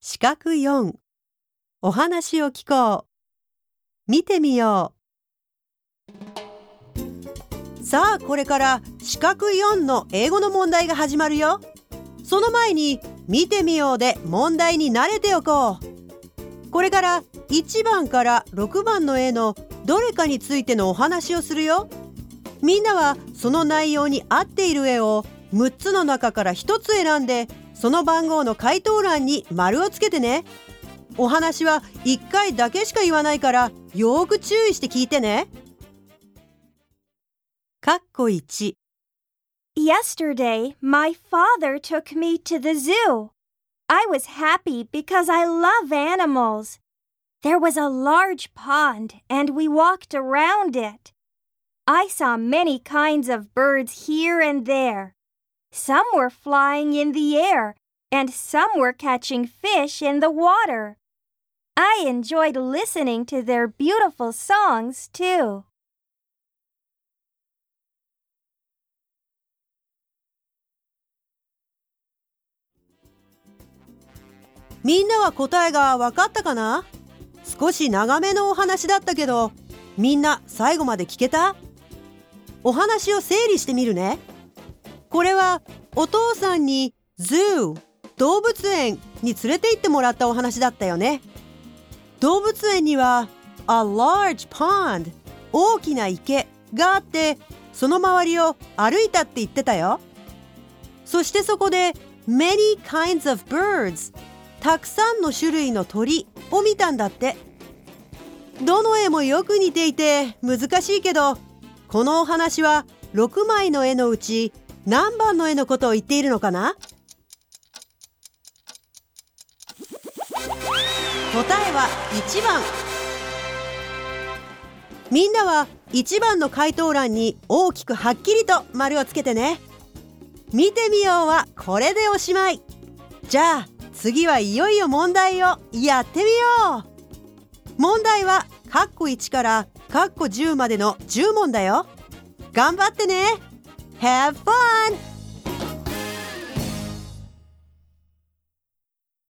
四角4、お話を聞こう。見てみよう。さあ、これから四角4の英語の問題が始まるよ。その前に、見てみようで問題に慣れておこう。これから1番から6番の絵のどれかについてのお話をするよ。みんなはその内容に合っている絵を6つの中から1つ選んで、その番号の回答欄に丸をつけてね。お話は1回だけしか言わないから、よーく注意して聞いてね。括弧1。 Yesterday, my father took me to the zoo. I was happy because I love animals. There was a large pond and we walked around it. I saw many kinds of birds here and there. Some were flying in the air and some were catching fish in the water. I enjoyed listening to their beautiful songs too. みんなは答えが分かったかな？少し長めのお話だったけど、みんな最後まで聞けた？お話を整理してみるね。これはお父さんにzoo、動物園に連れて行ってもらったお話だったよね。動物園には a large pond、大きな池があって、その周りを歩いたって言ってたよ。そしてそこで many kinds of birds、たくさんの種類の鳥を見たんだって。どの絵もよく似ていて難しいけど、このお話は6枚の絵のうち何番の絵のことを言っているのかな？答えは1番。みんなは1番の回答欄に大きくはっきりと丸をつけてね。見てみようはこれでおしまい。じゃあ次はいよいよ問題をやってみよう。問題は括弧1から括弧10までの10問だよ。頑張ってね。Have fun!